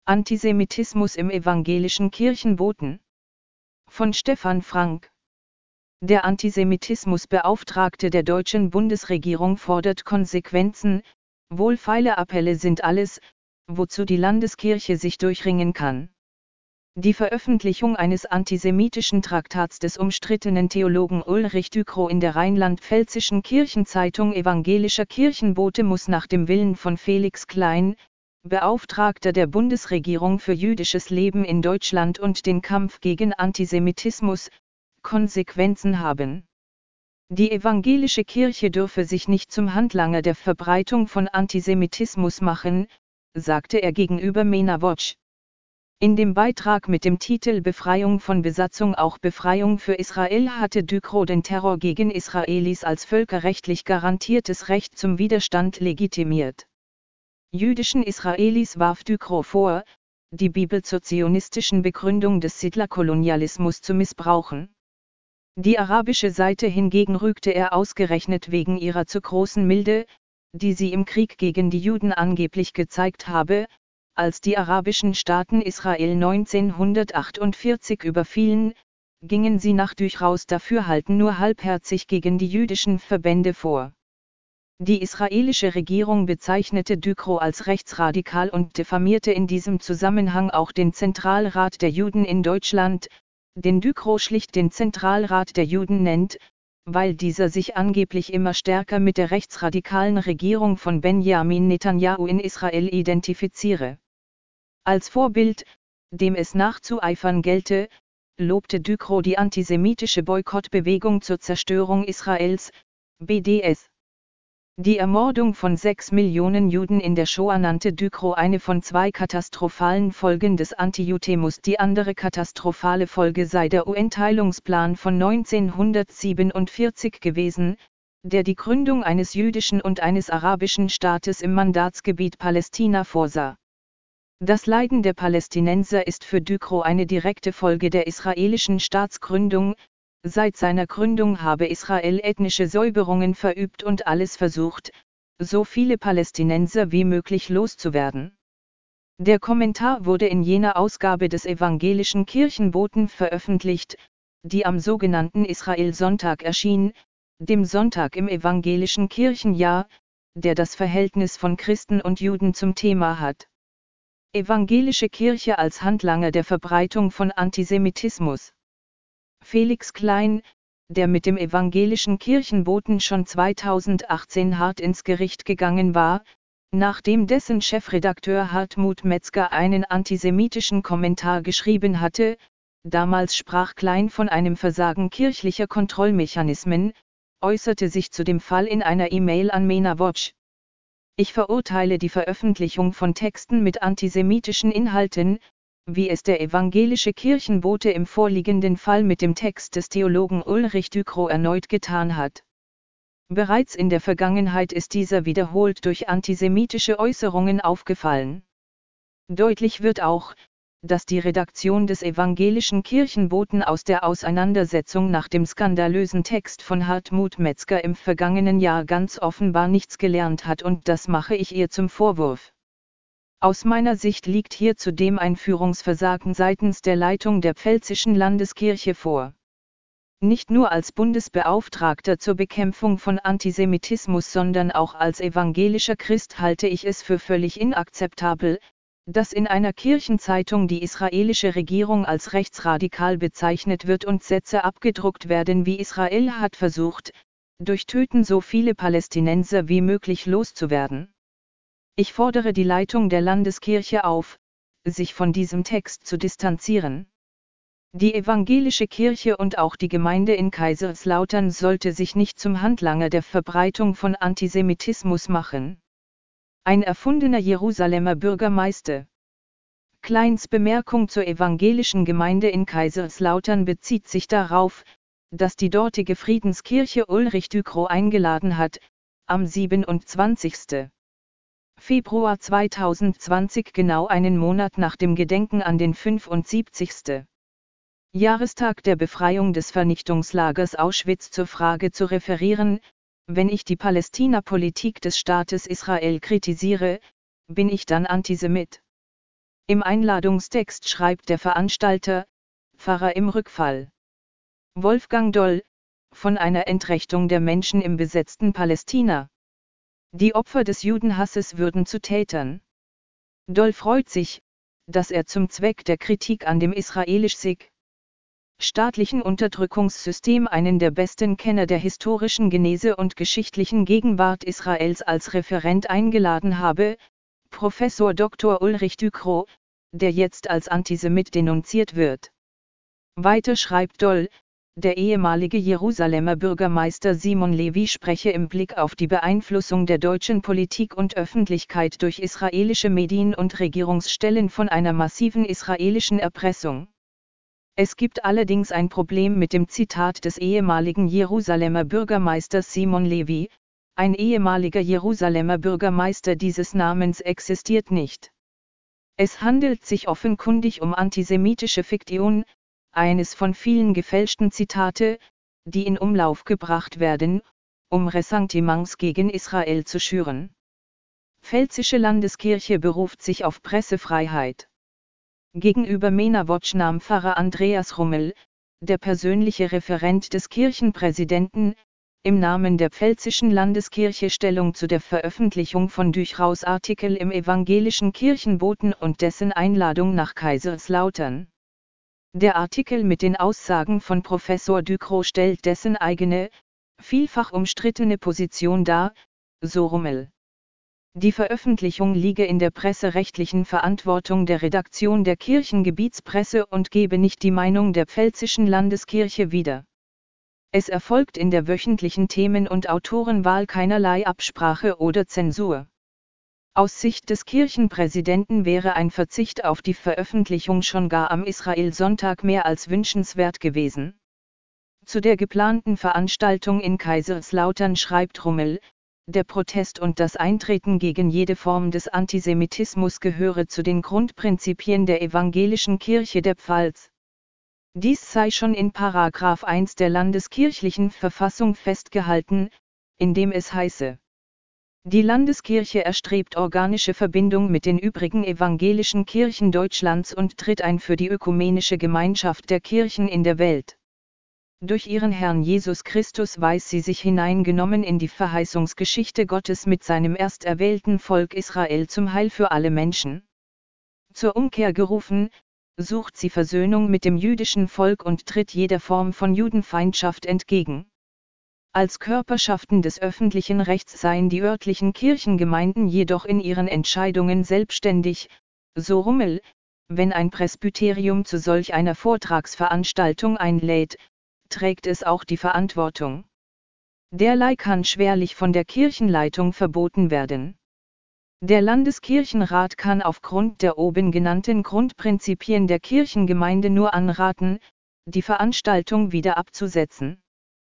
Antisemitismus im evangelischen Kirchenboten. Von Stefan Frank. Der Antisemitismusbeauftragte der deutschen Bundesregierung fordert Konsequenzen, wohlfeile Appelle sind alles, wozu die Landeskirche sich durchringen kann. Die Veröffentlichung eines antisemitischen Traktats des umstrittenen Theologen Ulrich Ducrot in der rheinland-pfälzischen Kirchenzeitung Evangelischer Kirchenbote muss nach dem Willen von Felix Klein, Beauftragter der Bundesregierung für jüdisches Leben in Deutschland und den Kampf gegen Antisemitismus, Konsequenzen haben. Die evangelische Kirche dürfe sich nicht zum Handlanger der Verbreitung von Antisemitismus machen, sagte er gegenüber MENA Watch. In dem Beitrag mit dem Titel Befreiung von Besatzung auch Befreiung für Israel hatte Ducrot den Terror gegen Israelis als völkerrechtlich garantiertes Recht zum Widerstand legitimiert. Jüdischen Israelis warf Ducrot vor, die Bibel zur zionistischen Begründung des Siedlerkolonialismus zu missbrauchen. Die arabische Seite hingegen rügte er ausgerechnet wegen ihrer zu großen Milde, die sie im Krieg gegen die Juden angeblich gezeigt habe, als die arabischen Staaten Israel 1948 überfielen, gingen sie nach Ducrots Dafürhalten nur halbherzig gegen die jüdischen Verbände vor. Die israelische Regierung bezeichnete Ducrot als rechtsradikal und diffamierte in diesem Zusammenhang auch den Zentralrat der Juden in Deutschland, den Ducrot schlicht den Zentralrat der Juden nennt, weil dieser sich angeblich immer stärker mit der rechtsradikalen Regierung von Benjamin Netanyahu in Israel identifiziere. Als Vorbild, dem es nachzueifern gelte, lobte Ducrot die antisemitische Boykottbewegung zur Zerstörung Israels, BDS. Die Ermordung von 6 Millionen Juden in der Shoah nannte Ducrot eine von 2 katastrophalen Folgen des Antijudeismus. Die andere katastrophale Folge sei der UN-Teilungsplan von 1947 gewesen, der die Gründung eines jüdischen und eines arabischen Staates im Mandatsgebiet Palästina vorsah. Das Leiden der Palästinenser ist für Ducrot eine direkte Folge der israelischen Staatsgründung. Seit seiner Gründung habe Israel ethnische Säuberungen verübt und alles versucht, so viele Palästinenser wie möglich loszuwerden. Der Kommentar wurde in jener Ausgabe des Evangelischen Kirchenboten veröffentlicht, die am sogenannten Israel-Sonntag erschien, dem Sonntag im evangelischen Kirchenjahr, der das Verhältnis von Christen und Juden zum Thema hat. Evangelische Kirche als Handlanger der Verbreitung von Antisemitismus. Felix Klein, der mit dem evangelischen Kirchenboten schon 2018 hart ins Gericht gegangen war, nachdem dessen Chefredakteur Hartmut Metzger einen antisemitischen Kommentar geschrieben hatte, damals sprach Klein von einem Versagen kirchlicher Kontrollmechanismen, äußerte sich zu dem Fall in einer E-Mail an MENA Watch. Ich verurteile die Veröffentlichung von Texten mit antisemitischen Inhalten, wie es der evangelische Kirchenbote im vorliegenden Fall mit dem Text des Theologen Ulrich Ducrot erneut getan hat. Bereits in der Vergangenheit ist dieser wiederholt durch antisemitische Äußerungen aufgefallen. Deutlich wird auch, dass die Redaktion des evangelischen Kirchenboten aus der Auseinandersetzung nach dem skandalösen Text von Hartmut Metzger im vergangenen Jahr ganz offenbar nichts gelernt hat, und das mache ich ihr zum Vorwurf. Aus meiner Sicht liegt hier zudem ein Führungsversagen seitens der Leitung der Pfälzischen Landeskirche vor. Nicht nur als Bundesbeauftragter zur Bekämpfung von Antisemitismus, sondern auch als evangelischer Christ halte ich es für völlig inakzeptabel, dass in einer Kirchenzeitung die israelische Regierung als rechtsradikal bezeichnet wird und Sätze abgedruckt werden wie Israel hat versucht, durch Töten so viele Palästinenser wie möglich loszuwerden. Ich fordere die Leitung der Landeskirche auf, sich von diesem Text zu distanzieren. Die evangelische Kirche und auch die Gemeinde in Kaiserslautern sollte sich nicht zum Handlanger der Verbreitung von Antisemitismus machen. Ein erfundener Jerusalemer Bürgermeister. Kleins Bemerkung zur evangelischen Gemeinde in Kaiserslautern bezieht sich darauf, dass die dortige Friedenskirche Ulrich Ducrot eingeladen hat, am 27. Februar 2020, genau einen Monat nach dem Gedenken an den 75. Jahrestag der Befreiung des Vernichtungslagers Auschwitz zur Frage zu referieren: Wenn ich die Palästina-Politik des Staates Israel kritisiere, bin ich dann Antisemit? Im Einladungstext schreibt der Veranstalter, Pfarrer im Rückfall. Wolfgang Doll, von einer Entrechtung der Menschen im besetzten Palästina. Die Opfer des Judenhasses würden zu Tätern. Doll freut sich, dass er zum Zweck der Kritik an dem israelisch-staatlichen Unterdrückungssystem einen der besten Kenner der historischen Genese und geschichtlichen Gegenwart Israels als Referent eingeladen habe, Professor Dr. Ulrich Ducrot, der jetzt als Antisemit denunziert wird. Weiter schreibt Doll, der ehemalige Jerusalemer Bürgermeister Simon Levi spreche im Blick auf die Beeinflussung der deutschen Politik und Öffentlichkeit durch israelische Medien und Regierungsstellen von einer massiven israelischen Erpressung. Es gibt allerdings ein Problem mit dem Zitat des ehemaligen Jerusalemer Bürgermeisters Simon Levi: Ein ehemaliger Jerusalemer Bürgermeister dieses Namens existiert nicht. Es handelt sich offenkundig um antisemitische Fiktion, eines von vielen gefälschten Zitate, die in Umlauf gebracht werden, um Ressentiments gegen Israel zu schüren. Pfälzische Landeskirche beruft sich auf Pressefreiheit. Gegenüber MENA Watch nahm Pfarrer Andreas Rummel, der persönliche Referent des Kirchenpräsidenten, im Namen der Pfälzischen Landeskirche Stellung zu der Veröffentlichung von Duchraus Artikel im evangelischen Kirchenboten und dessen Einladung nach Kaiserslautern. Der Artikel mit den Aussagen von Professor Ducrot stellt dessen eigene, vielfach umstrittene Position dar, so Rummel. Die Veröffentlichung liege in der presserechtlichen Verantwortung der Redaktion der Kirchengebietspresse und gebe nicht die Meinung der Pfälzischen Landeskirche wieder. Es erfolgt in der wöchentlichen Themen- und Autorenwahl keinerlei Absprache oder Zensur. Aus Sicht des Kirchenpräsidenten wäre ein Verzicht auf die Veröffentlichung schon gar am Israel-Sonntag mehr als wünschenswert gewesen. Zu der geplanten Veranstaltung in Kaiserslautern schreibt Rummel, der Protest und das Eintreten gegen jede Form des Antisemitismus gehöre zu den Grundprinzipien der evangelischen Kirche der Pfalz. Dies sei schon in § 1 der landeskirchlichen Verfassung festgehalten, in dem es heiße: Die Landeskirche erstrebt organische Verbindung mit den übrigen evangelischen Kirchen Deutschlands und tritt ein für die ökumenische Gemeinschaft der Kirchen in der Welt. Durch ihren Herrn Jesus Christus weiß sie sich hineingenommen in die Verheißungsgeschichte Gottes mit seinem ersterwählten Volk Israel zum Heil für alle Menschen. Zur Umkehr gerufen, sucht sie Versöhnung mit dem jüdischen Volk und tritt jeder Form von Judenfeindschaft entgegen. Als Körperschaften des öffentlichen Rechts seien die örtlichen Kirchengemeinden jedoch in ihren Entscheidungen selbstständig, so Rummel, wenn ein Presbyterium zu solch einer Vortragsveranstaltung einlädt, trägt es auch die Verantwortung. Derlei kann schwerlich von der Kirchenleitung verboten werden. Der Landeskirchenrat kann aufgrund der oben genannten Grundprinzipien der Kirchengemeinde nur anraten, die Veranstaltung wieder abzusetzen.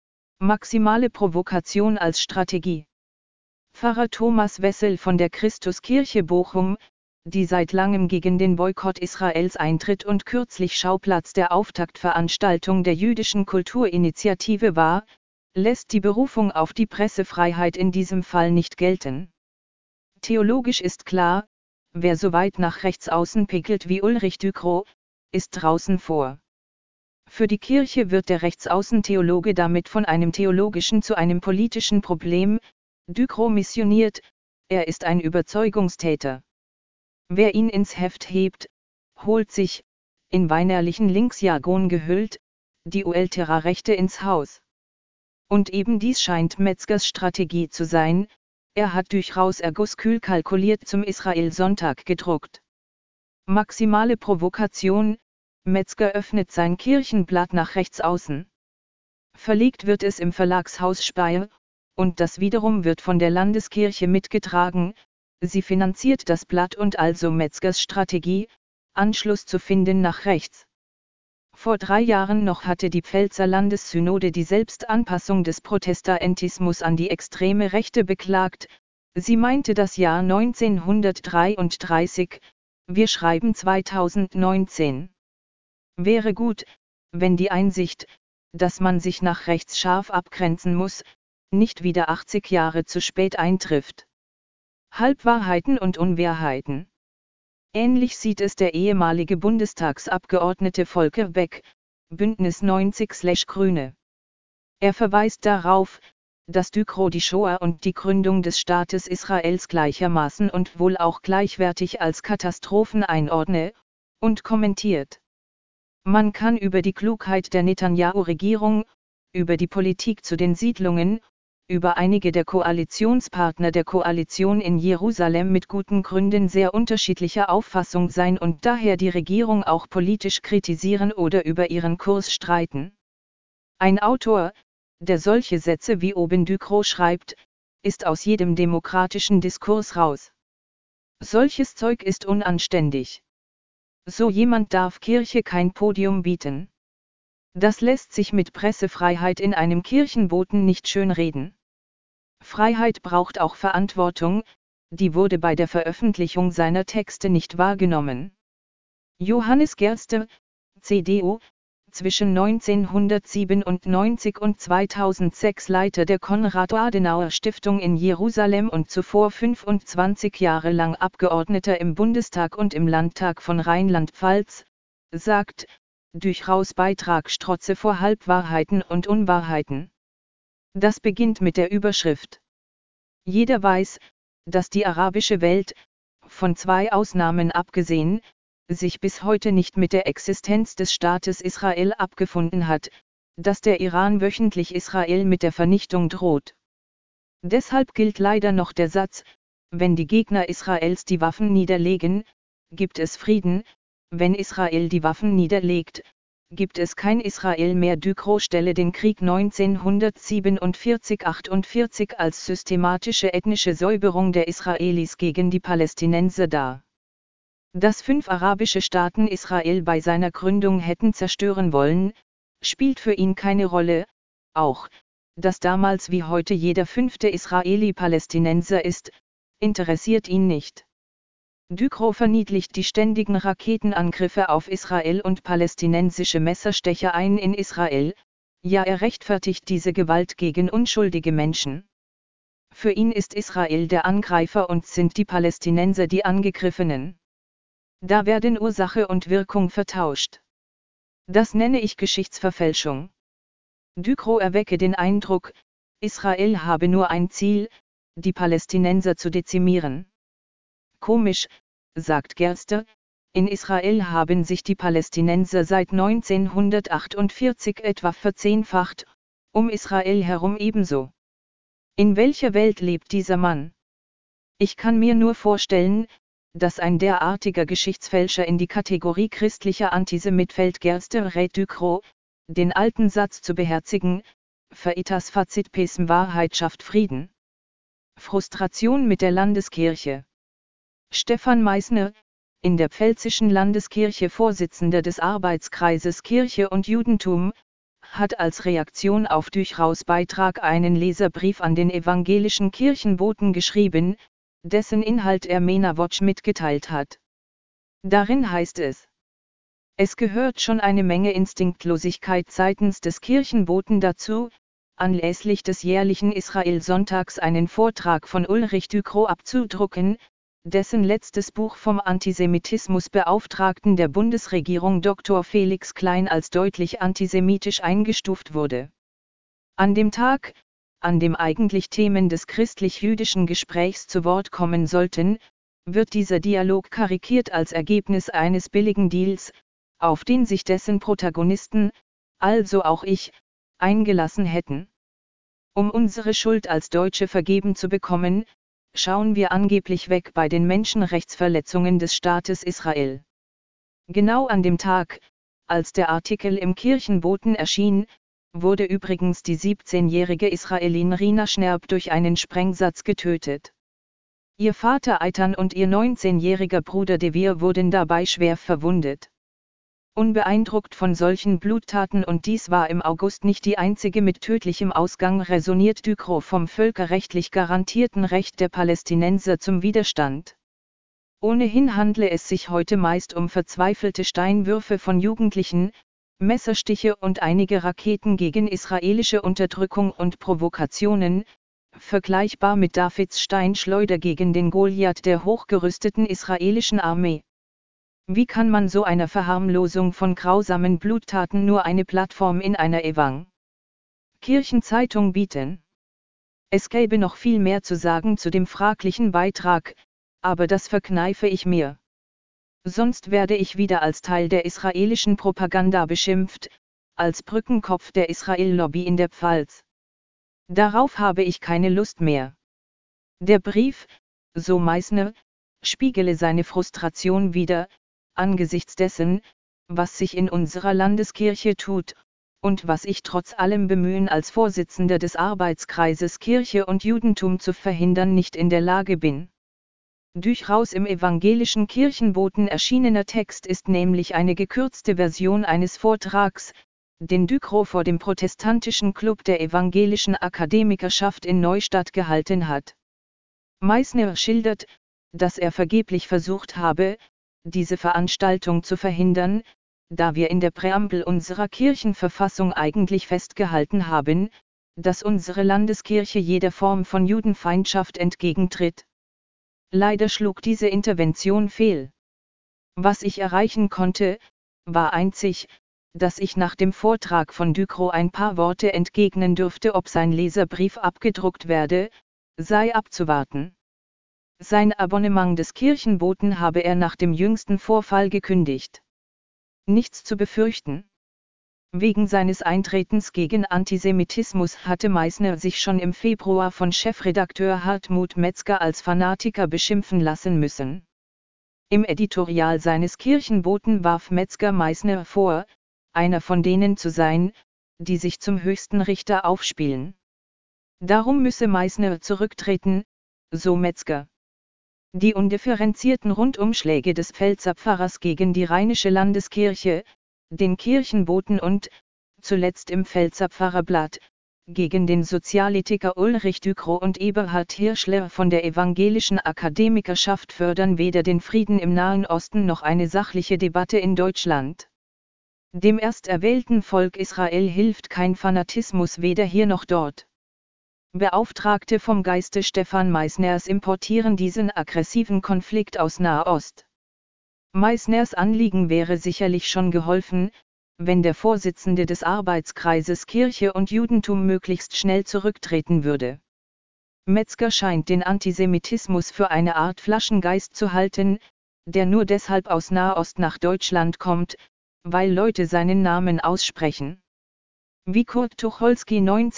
Maximale Provokation als Strategie. Pfarrer Thomas Wessel von der Christuskirche Bochum, die seit langem gegen den Boykott Israels eintritt und kürzlich Schauplatz der Auftaktveranstaltung der jüdischen Kulturinitiative war, lässt die Berufung auf die Pressefreiheit in diesem Fall nicht gelten. Theologisch ist klar, wer so weit nach rechts außen pickelt wie Ulrich Ducrot, ist draußen vor. Für die Kirche wird der Rechtsaußen-Theologe damit von einem theologischen zu einem politischen Problem, Ducrot missioniert, er ist ein Überzeugungstäter. Wer ihn ins Heft hebt, holt sich, in weinerlichen Linksjargon gehüllt, die Ultra-Rechte ins Haus. Und eben dies scheint Metzgers Strategie zu sein, er hat durchaus Erguss kühl kalkuliert zum Israel-Sonntag gedruckt. Maximale Provokation, Metzger öffnet sein Kirchenblatt nach rechts außen. Verlegt wird es im Verlagshaus Speyer, und das wiederum wird von der Landeskirche mitgetragen, sie finanziert das Blatt und also Metzgers Strategie, Anschluss zu finden nach rechts. Vor 3 Jahren noch hatte die Pfälzer Landessynode die Selbstanpassung des Protestantismus an die extreme Rechte beklagt, sie meinte das Jahr 1933, wir schreiben 2019. Wäre gut, wenn die Einsicht, dass man sich nach rechts scharf abgrenzen muss, nicht wieder 80 Jahre zu spät eintrifft. Halbwahrheiten und Unwahrheiten. Ähnlich sieht es der ehemalige Bundestagsabgeordnete Volker Beck, Bündnis 90/Grüne. Er verweist darauf, dass Ducrot die Shoah und die Gründung des Staates Israels gleichermaßen und wohl auch gleichwertig als Katastrophen einordne, und kommentiert: Man kann über die Klugheit der Netanjahu-Regierung, über die Politik zu den Siedlungen, über einige der Koalitionspartner der Koalition in Jerusalem mit guten Gründen sehr unterschiedlicher Auffassung sein und daher die Regierung auch politisch kritisieren oder über ihren Kurs streiten. Ein Autor, der solche Sätze wie oben Ducrot schreibt, ist aus jedem demokratischen Diskurs raus. Solches Zeug ist unanständig. So jemand darf Kirche kein Podium bieten. Das lässt sich mit Pressefreiheit in einem Kirchenboten nicht schönreden. Freiheit braucht auch Verantwortung, die wurde bei der Veröffentlichung seiner Texte nicht wahrgenommen. Johannes Gerster, CDU, zwischen 1997 und 2006 Leiter der Konrad-Adenauer-Stiftung in Jerusalem und zuvor 25 Jahre lang Abgeordneter im Bundestag und im Landtag von Rheinland-Pfalz, sagt, Ducrots Beitrag strotze vor Halbwahrheiten und Unwahrheiten. Das beginnt mit der Überschrift. Jeder weiß, dass die arabische Welt, von 2 Ausnahmen abgesehen, sich bis heute nicht mit der Existenz des Staates Israel abgefunden hat, dass der Iran wöchentlich Israel mit der Vernichtung droht. Deshalb gilt leider noch der Satz, wenn die Gegner Israels die Waffen niederlegen, gibt es Frieden, wenn Israel die Waffen niederlegt, gibt es kein Israel mehr. Ducrot stelle den Krieg 1947-48 als systematische ethnische Säuberung der Israelis gegen die Palästinenser dar. Dass 5 arabische Staaten Israel bei seiner Gründung hätten zerstören wollen, spielt für ihn keine Rolle, auch, dass damals wie heute jeder 5. Israeli Palästinenser ist, interessiert ihn nicht. Ducrot verniedlicht die ständigen Raketenangriffe auf Israel und palästinensische Messerstechereien in Israel, ja er rechtfertigt diese Gewalt gegen unschuldige Menschen. Für ihn ist Israel der Angreifer und sind die Palästinenser die Angegriffenen. Da werden Ursache und Wirkung vertauscht. Das nenne ich Geschichtsverfälschung. Ducrot erwecke den Eindruck, Israel habe nur ein Ziel, die Palästinenser zu dezimieren. Komisch, sagt Gerster, in Israel haben sich die Palästinenser seit 1948 etwa verzehnfacht, um Israel herum ebenso. In welcher Welt lebt dieser Mann? Ich kann mir nur vorstellen, dass ein derartiger Geschichtsfälscher in die Kategorie christlicher Antisemit fällt. Gerster rät Ducrot, den alten Satz zu beherzigen, Veritas facit pacem, Wahrheit schafft Frieden. Frustration mit der Landeskirche. Stefan Meissner, in der Pfälzischen Landeskirche Vorsitzender des Arbeitskreises Kirche und Judentum, hat als Reaktion auf Ducrots Beitrag einen Leserbrief an den evangelischen Kirchenboten geschrieben, dessen Inhalt er MENA Watch mitgeteilt hat. Darin heißt es: Es gehört schon eine Menge Instinktlosigkeit seitens des Kirchenboten dazu, anlässlich des jährlichen Israel-Sonntags einen Vortrag von Ulrich Ducrot abzudrucken, dessen letztes Buch vom Antisemitismusbeauftragten der Bundesregierung Dr. Felix Klein als deutlich antisemitisch eingestuft wurde. An dem Tag, an dem eigentlich Themen des christlich-jüdischen Gesprächs zu Wort kommen sollten, wird dieser Dialog karikiert als Ergebnis eines billigen Deals, auf den sich dessen Protagonisten, also auch ich, eingelassen hätten. Um unsere Schuld als Deutsche vergeben zu bekommen, schauen wir angeblich weg bei den Menschenrechtsverletzungen des Staates Israel. Genau an dem Tag, als der Artikel im Kirchenboten erschien, wurde übrigens die 17-jährige Israelin Rina Schnerb durch einen Sprengsatz getötet. Ihr Vater Eitan und ihr 19-jähriger Bruder Devir wurden dabei schwer verwundet. Unbeeindruckt von solchen Bluttaten, und dies war im August nicht die einzige mit tödlichem Ausgang, räsoniert Ducrot vom völkerrechtlich garantierten Recht der Palästinenser zum Widerstand. Ohnehin handle es sich heute meist um verzweifelte Steinwürfe von Jugendlichen, Messerstiche und einige Raketen gegen israelische Unterdrückung und Provokationen, vergleichbar mit Davids Steinschleuder gegen den Goliath der hochgerüsteten israelischen Armee. Wie kann man so einer Verharmlosung von grausamen Bluttaten nur eine Plattform in einer Kirchenzeitung bieten? Es gäbe noch viel mehr zu sagen zu dem fraglichen Beitrag, aber das verkneife ich mir. Sonst werde ich wieder als Teil der israelischen Propaganda beschimpft, als Brückenkopf der Israel-Lobby in der Pfalz. Darauf habe ich keine Lust mehr. Der Brief, so Meissner, spiegele seine Frustration wider, angesichts dessen, was sich in unserer Landeskirche tut, und was ich trotz allem Bemühen als Vorsitzender des Arbeitskreises Kirche und Judentum zu verhindern nicht in der Lage bin. Durchaus im evangelischen Kirchenboten erschienener Text ist nämlich eine gekürzte Version eines Vortrags, den Ducrot vor dem protestantischen Club der evangelischen Akademikerschaft in Neustadt gehalten hat. Meissner schildert, dass er vergeblich versucht habe, diese Veranstaltung zu verhindern, da wir in der Präambel unserer Kirchenverfassung eigentlich festgehalten haben, dass unsere Landeskirche jeder Form von Judenfeindschaft entgegentritt. Leider schlug diese Intervention fehl. Was ich erreichen konnte, war einzig, dass ich nach dem Vortrag von Ducrot ein paar Worte entgegnen dürfte, ob sein Leserbrief abgedruckt werde, sei abzuwarten. Sein Abonnement des Kirchenboten habe er nach dem jüngsten Vorfall gekündigt. Nichts zu befürchten. Wegen seines Eintretens gegen Antisemitismus hatte Meissner sich schon im Februar von Chefredakteur Hartmut Metzger als Fanatiker beschimpfen lassen müssen. Im Editorial seines Kirchenboten warf Metzger Meissner vor, einer von denen zu sein, die sich zum höchsten Richter aufspielen. Darum müsse Meissner zurücktreten, so Metzger. Die undifferenzierten Rundumschläge des Pfälzer Pfarrers gegen die Rheinische Landeskirche, den Kirchenboten und, zuletzt im Pfälzer Pfarrerblatt, gegen den Sozialethiker Ulrich Ducrot und Eberhard Hirschler von der evangelischen Akademikerschaft fördern weder den Frieden im Nahen Osten noch eine sachliche Debatte in Deutschland. Dem ersterwählten Volk Israel hilft kein Fanatismus weder hier noch dort. Beauftragte vom Geiste Stefan Meissners importieren diesen aggressiven Konflikt aus Nahost. Meissners Anliegen wäre sicherlich schon geholfen, wenn der Vorsitzende des Arbeitskreises Kirche und Judentum möglichst schnell zurücktreten würde. Metzger scheint den Antisemitismus für eine Art Flaschengeist zu halten, der nur deshalb aus Nahost nach Deutschland kommt, weil Leute seinen Namen aussprechen. Wie Kurt Tucholsky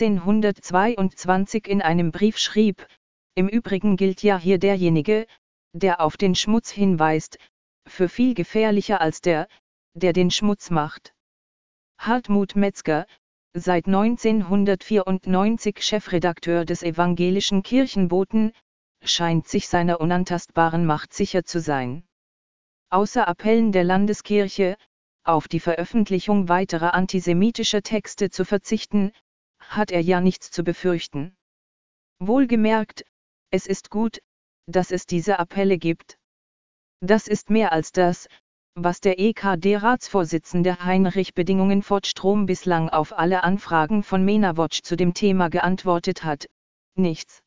1922 in einem Brief schrieb, im Übrigen gilt ja hier derjenige, der auf den Schmutz hinweist, für viel gefährlicher als der den Schmutz macht. Hartmut Metzger, seit 1994 Chefredakteur des evangelischen Kirchenboten, scheint sich seiner unantastbaren Macht sicher zu sein. Außer Appellen der Landeskirche, auf die Veröffentlichung weiterer antisemitischer Texte zu verzichten, hat er ja nichts zu befürchten. Wohlgemerkt, es ist gut, dass es diese Appelle gibt. Das ist mehr als das, was der EKD-Ratsvorsitzende Heinrich Bedingungen-Fortstrom bislang auf alle Anfragen von MENAWatch zu dem Thema geantwortet hat, nichts.